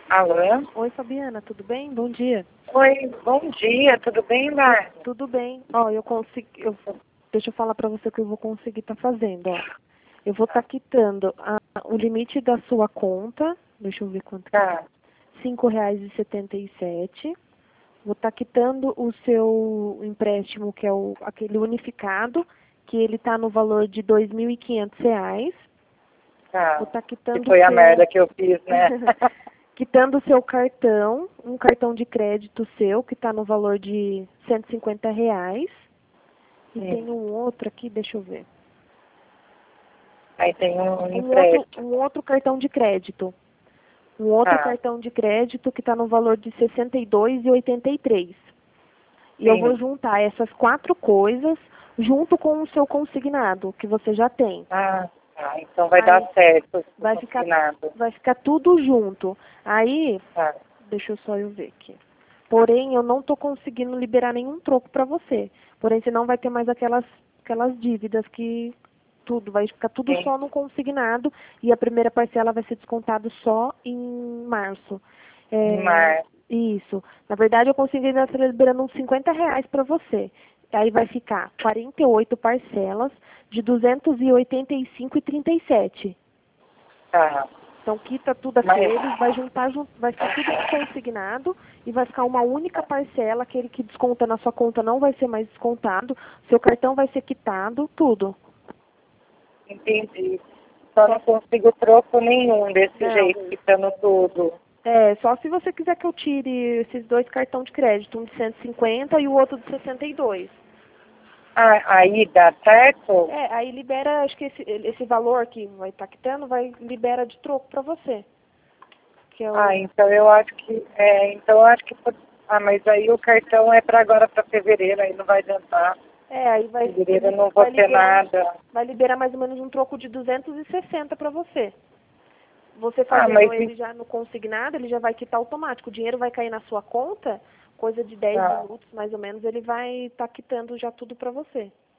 Alô? Oi, Fabiana, tudo bem? Bom dia. Oi, bom dia, tudo bem, Mar? Tudo bem. Ó, deixa eu falar para você o que eu vou conseguir estar fazendo, ó. Eu vou estar quitando o limite da sua conta, deixa eu ver quanto que Tá, R$ 5,77. Vou estar quitando o seu empréstimo, que é aquele unificado, que ele está no valor de R$ 2.500. tá. Vou estar Que quitando o foi a seu merda que eu fiz, né? quitando o seu cartão, um cartão de crédito seu, que está no valor de R$ 150. E Sim. tem um outro aqui, deixa eu ver. Aí tem um Um outro, empréstimo. um outro cartão de crédito. Um outro Tá, cartão de crédito que está no valor de R$ 62,83. E eu vou sim. juntar essas 4 coisas junto com o seu consignado, que você já tem. Ah, tá. Então vai Aí dar certo esse vai ficar, consignado. vai ficar tudo junto. Aí, Tá. deixa eu só eu ver aqui. Porém, eu não estou conseguindo liberar nenhum troco para você. Porém, você não vai ter mais aquelas dívidas que tudo, vai ficar tudo Sim. só no consignado e a primeira parcela vai ser descontado só em março. Mar. Isso. Na verdade, eu consegui estar liberando uns R$ 50 para você. Aí vai ficar 48 parcelas de 285,37. Tá. Então, quita tudo Mas, aqueles, vai juntar, vai ficar tudo consignado e vai ficar uma única parcela, aquele que desconta na sua conta não vai ser mais descontado, seu cartão vai ser quitado, tudo. entendi. Só não consigo troco nenhum desse Não, jeito, quitando tudo. só se você quiser que eu tire esses 2 cartões de crédito, um de 150 e o outro de 62. Ah, aí dá certo? Aí libera, acho que esse valor que vai estar quitando, libera de troco para você. Que é Ah, o, então eu acho que. Então eu acho que. Ah, mas aí o cartão é para agora, para fevereiro, aí não vai adiantar. aí Fevereiro eu não vou ter nada. vai liberar mais ou menos um troco de 260 para você. Você Ah, fazendo mas. ele já no consignado, ele já vai quitar automático. O dinheiro vai cair na sua conta, coisa de 10 Ah, minutos mais ou menos, ele vai estar quitando já tudo para você.